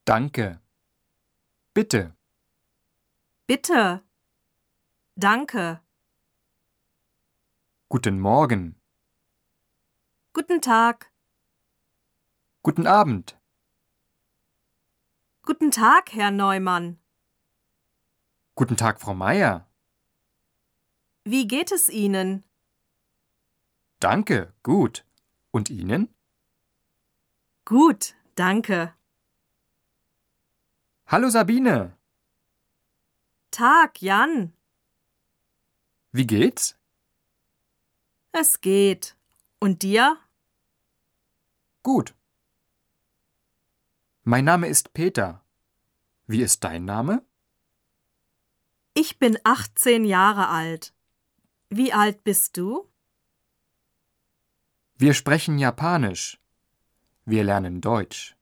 Danke. Bitte. Bitte. Danke. Guten Morgen. Guten Tag. Guten Abend. Guten Tag, Herr Neumann. Guten Tag, Frau Meier. Wie geht es Ihnen? Danke, gut. Und Ihnen? Gut, danke. Hallo Sabine. Tag, Jan. Wie geht's? Es geht. Und dir? Gut. Mein Name ist Peter. Wie ist dein Name? Ich bin 18 Jahre alt. Wie alt bist du? Wir sprechen Japanisch. Wir lernen Deutsch.